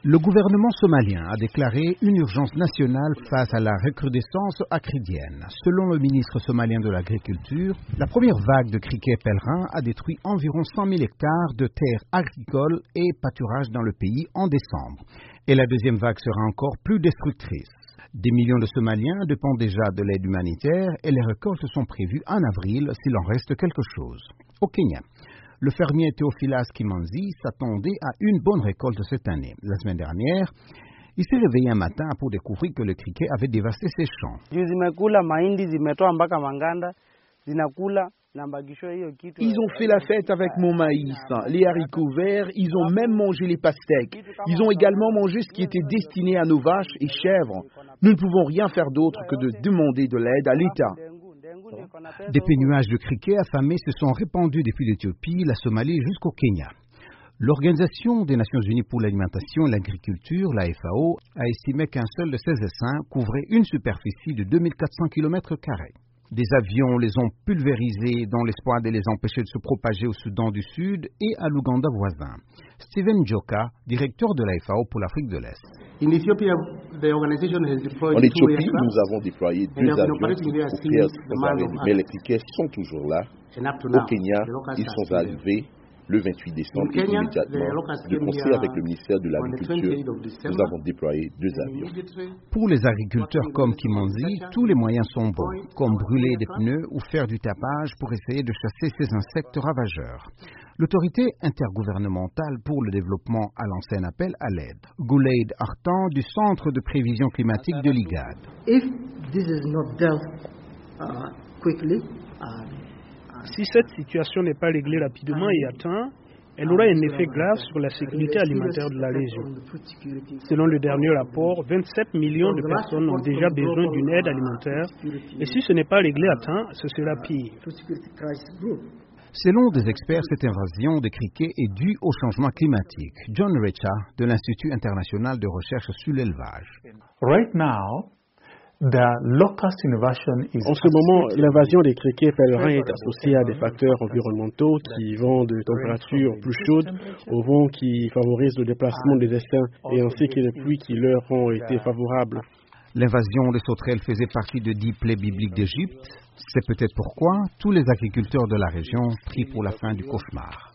Le gouvernement somalien a déclaré une urgence nationale face à la recrudescence acridienne. Selon le ministre somalien de l'Agriculture, la première vague de criquets pèlerins a détruit environ 100 000 hectares de terres agricoles et pâturages dans le pays en décembre. Et la deuxième vague sera encore plus destructrice. Des millions de Somaliens dépendent déjà de l'aide humanitaire et les récoltes sont prévues en avril s'il en reste quelque chose. Au Kenya, le fermier Theophilas Kimanzi s'attendait à une bonne récolte cette année. La semaine dernière, il s'est réveillé un matin pour découvrir que le criquet avait dévasté ses champs. Ils ont fait la fête avec mon maïs, les haricots verts, ils ont même mangé les pastèques. Ils ont également mangé ce qui était destiné à nos vaches et chèvres. Nous ne pouvons rien faire d'autre que de demander de l'aide à l'État. Des pénuages de criquets affamés se sont répandus depuis l'Éthiopie, la Somalie jusqu'au Kenya. L'Organisation des Nations Unies pour l'alimentation et l'agriculture, la FAO, a estimé qu'un seul de ces essaims couvrait une superficie de 2400 km². Des avions les ont pulvérisés dans l'espoir de les empêcher de se propager au Soudan du Sud et à l'Ouganda voisin. Steven Joka, directeur de la FAO pour l'Afrique de l'Est. En Éthiopie, nous avons déployé 2 avions pour faire ces arrêts, mais les criquets sont toujours là. Au Kenya, ils sont arrivés le 28 décembre et immédiatement, de concert avec le ministère de l'Agriculture, nous avons déployé 2 avions. Pour les agriculteurs comme Kimanzi, tous les moyens sont bons, comme brûler des pneus ou faire du tapage pour essayer de chasser ces insectes ravageurs. L'autorité intergouvernementale pour le développement a lancé un appel à l'aide. Gouleid Artan du Centre de prévision climatique de l'IGAD. Si cette situation n'est pas réglée rapidement et à temps, elle aura un effet grave sur la sécurité alimentaire de la région. Selon le dernier rapport, 27 millions de personnes ont déjà besoin d'une aide alimentaire et si ce n'est pas réglé à temps, ce sera pire. Selon des experts, cette invasion des criquets est due au changement climatique. John Recha, de l'Institut international de recherche sur l'élevage. En ce moment, l'invasion des criquets pèlerins est associée à des facteurs environnementaux qui vont de températures plus chaudes au vent qui favorise le déplacement des essaims et ainsi que les pluies qui leur ont été favorables. L'invasion des sauterelles faisait partie de 10 plaies bibliques d'Égypte. C'est peut-être pourquoi tous les agriculteurs de la région prient pour la fin du cauchemar.